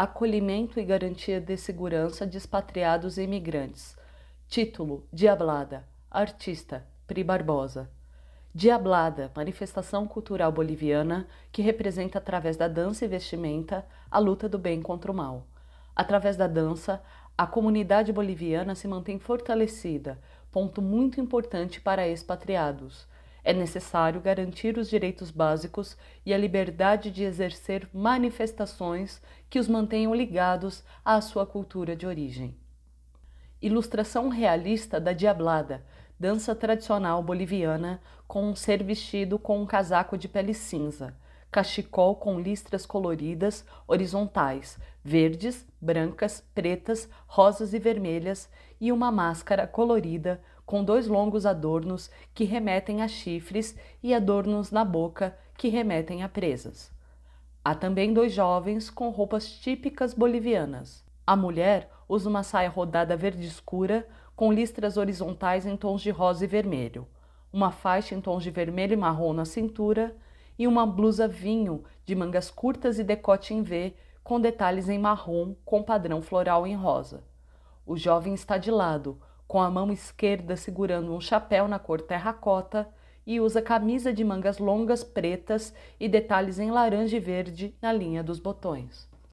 Acolhimento e garantia de segurança de expatriados e imigrantes. Título: Diablada. Artista: Pri Barbosa. Diablada, manifestação cultural boliviana que representa através da dança e vestimenta a luta do bem contra o mal. Através da dança, a comunidade boliviana se mantém fortalecida, ponto muito importante para expatriados. É necessário garantir os direitos básicos e a liberdade de exercer manifestações que os mantenham ligados à sua cultura de origem. Ilustração realista da Diablada, dança tradicional boliviana com um ser vestido com um casaco de pele cinza, cachecol com listras coloridas horizontais, verdes, brancas, pretas, rosas e vermelhas e uma máscara colorida com dois longos adornos que remetem a chifres e adornos na boca que remetem a presas. Há também dois jovens com roupas típicas bolivianas. A mulher usa uma saia rodada verde escura com listras horizontais em tons de rosa e vermelho, uma faixa em tons de vermelho e marrom na cintura e uma blusa vinho de mangas curtas e decote em V com detalhes em marrom com padrão floral em rosa. O jovem está de lado, com a mão esquerda segurando um chapéu na cor terracota e usa camisa de mangas longas pretas e detalhes em laranja e verde na linha dos botões.